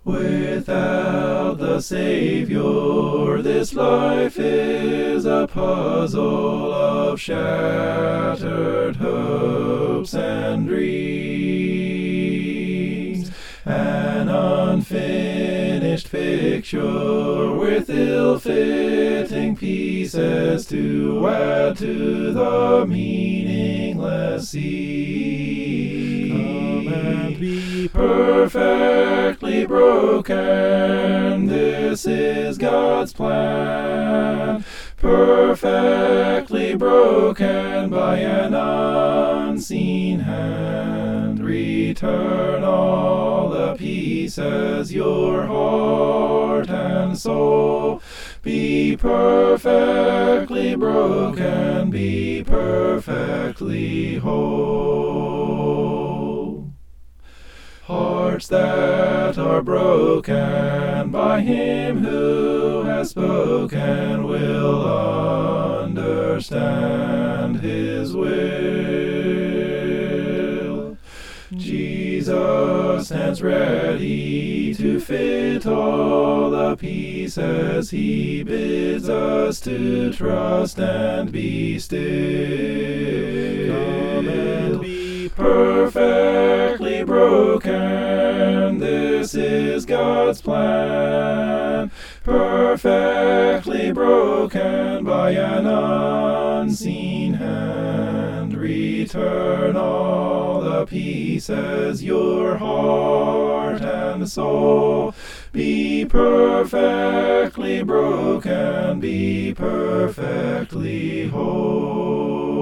Without the Savior, this life is a puzzle of shattered hopes and dreams, an unfinished picture with ill-fitting pieces to add to the meaningless scene. Come and be perfectly broken, this is God's plan. Perfectly broken by an unseen hand. Return all the pieces, your heart and soul. Be perfectly broken, be perfectly whole. Hearts that are broken by Him who has spoken will understand His will. Jesus stands ready to fit all the pieces. He bids us to trust and be still. Come and be perfectly broken, this is God's plan. Perfectly broken by an unseen hand. Return all the pieces, your heart and soul. Be perfectly broken, be perfectly whole.